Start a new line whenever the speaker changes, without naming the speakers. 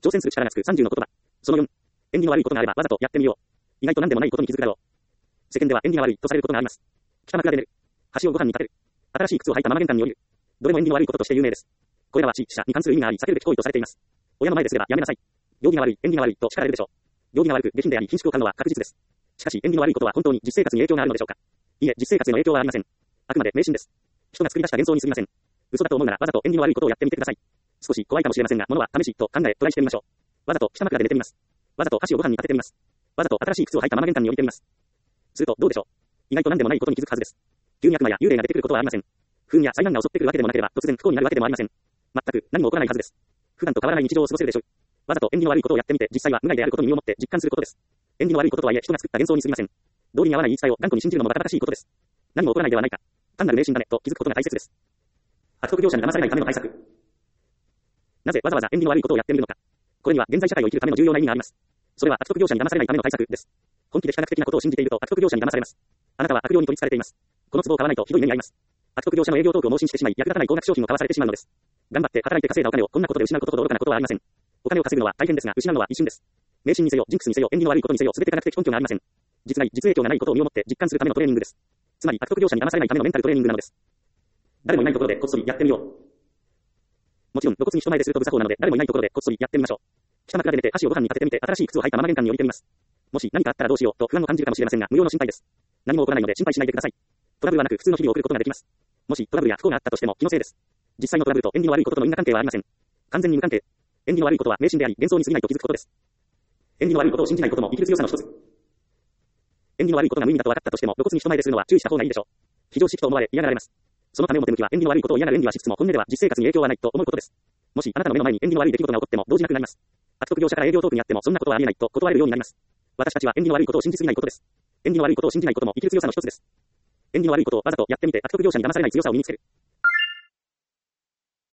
挑戦する力がつく30の言葉。その4、縁起の悪いことがあればわざとやってみよう。意外と何でもないことに気づくだろう。世間では縁起が悪いとされることがあります。北枕で寝る。橋をご飯に立てる。新しい靴を履いたまま玄関に降りる。どれも縁起の悪いこととして有名です。これらは死者に関する意味があり避けるべき行為とされています。親の前ですればやめなさい。行儀が悪い、縁起が悪いと叱られるでしょう。行儀が悪く下品であり貧縮を買うのは確実です。しかし縁起の悪いことは本当に実生活に影響があるのでしょうか。いえ、実生活への影響はありません。あくまで迷信です。人が作り出した幻想に過ぎません。嘘だと思うならわざと縁起の悪いことをやってみてください。少し怖いかもしれませんが、物は試しと考えトライしてみましょう。わざと北枕で寝てみます。わざと箸をご飯に当ててみます。わざと新しい靴を履いたまま玄関に降りてみます。するとどうでしょう。意外と何でもないことに気づくはずです。急に悪魔や幽霊が出てくることはありません。不運や災難が襲ってくるわけでもなければ突然不幸になるわけでもありません。全く何も起こらないはずです。普段と変わらない日常を過ごせるでしょう。わざと縁起の悪いことをやってみて実際は無害であることに身をもって実感することです。縁起の悪いこととはいえ人が作った幻想に過ぎません。道理に合わない言い伝えを頑固に信じるのもバカバカしいことです。何も起こらないではないか。単なる迷信だねと気づくことが大切です。悪徳業者に騙されないための対策。なぜわざわざ縁起の悪いことをやってみるのか。これには現在社会を生きるための重要な意味があります。それは悪徳業者に騙されないための対策です。本気で非科学的なことを信じていると悪徳業者に騙されます。あなたは悪霊に取り憑かれています。この壺を買わないとひどい目に遭います。悪徳業者の営業トークを盲信してしまい役立たない高額商品を買わされてしまうのです。頑張って働いて稼いだお金をこんなことで失うことほど愚かなことはありません。お金を稼ぐのは大変ですが失うのは一瞬です。迷信にせよ、ジンクスにせよ、縁起の悪いことにせよ、すべて科学的根拠がありません。実害、実影響がないことを身をもって実感するためのトレーニングです。つまり悪徳業者に騙されないためのメンタルトレーニングなのです。誰もいないところでこっそりやってみよう。もちろん露骨に人前ですると無作法なので誰もいないところでこっそりやってみましょう。北枕で寝て箸をご飯に立ててみて新しい靴を履いたまま玄関に降りてみます。もし何かあったらどうしようと不安を感じるかもしれませんが無用の心配です。何も起こらないので心配しないでください。トラブルはなく普通の日々を送ることができます。もしトラブルや不幸があったとしても気のせいです。実際のトラブルと縁起の悪いこととの因果関係はありません。完全に無関係。縁起の悪いことは迷信であり幻想に過ぎないと気づくことです。縁起の悪いことを信じないことも生きる強さの一つ。縁起の悪いことが無意味だと分かったとしても露骨に人前でするのは注意した方がいいでしょう。非常識と思われ嫌がられます。そのため表向きは縁起の悪いことを嫌がる演技はしつつも本音では実生活に影響はないと思うことです。もしあなたの目の前に縁起の悪い出来事が起こっても動じなくなります。悪徳業者から営業トークにあってもそんなことはありえないと断れるようになります。私たちは縁起の悪いことを信じすぎないことです。縁起の悪いことを信じないことも生きる強さの一つです。縁起の悪いことをわざとやってみて悪徳業者に騙されない強さを身につける。